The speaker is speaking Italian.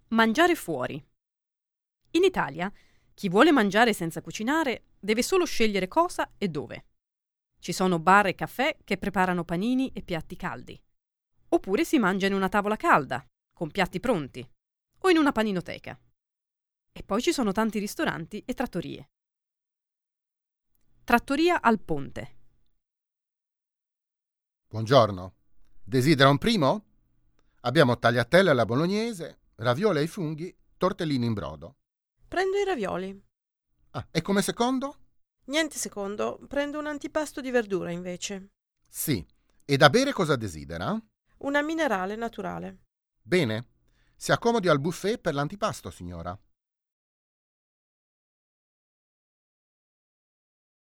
Mangiare fuori. In Italia, chi vuole mangiare senza cucinare deve solo scegliere cosa e dove. Ci sono bar e caffè che preparano panini e piatti caldi. Oppure si mangia in una tavola calda, con piatti pronti, o in una paninoteca. E poi ci sono tanti ristoranti e trattorie. Trattoria al Ponte. Buongiorno. Desidera un primo? Abbiamo tagliatelle alla bolognese, ravioli ai funghi, tortellini in brodo. Prendo i ravioli. Ah, e come secondo? Niente secondo, prendo un antipasto di verdura invece. Sì. E da bere cosa desidera? Una minerale naturale. Bene. Si accomodi al buffet per l'antipasto, signora.